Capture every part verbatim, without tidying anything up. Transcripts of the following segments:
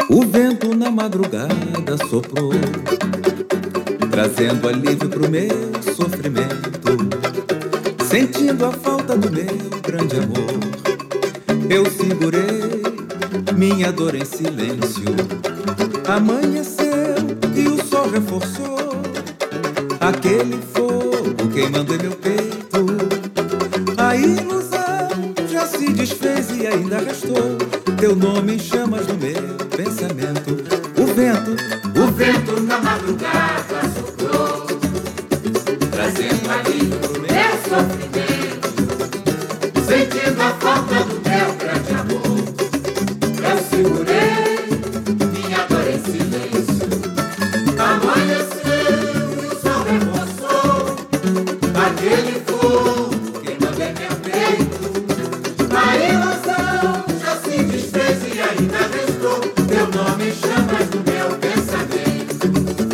O vento na madrugada soprou, trazendo alívio pro meu sofrimento. Sentindo a falta do meu grande amor, eu segurei minha dor em silêncio. Amanheceu e o sol reforçou aquele fogo queimando em meu peito. A ilusão já se desfez e ainda restou teu nome em chamas no meu pensamento. O vento, o vento na madrugada soprou, trazendo alívio pro meu sofrimento. Sentindo a falta do meu grande amor, eu segurei minha dor em silêncio. Amanheceu e o sol reforçou aquele fogo queimando em meu peito. A ilusão já se desfez e ainda restou teu nome em chamas do meu pensamento.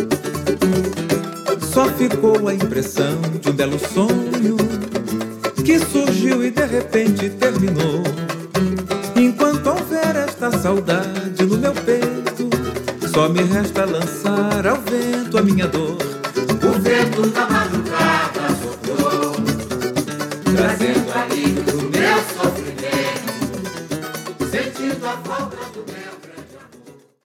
Só ficou a impressão de um belo sonho que surgiu e de repente terminou. Enquanto houver esta saudade no meu peito, só me resta lançar ao vento a minha dor. O vento na madrugada soprou, trazendo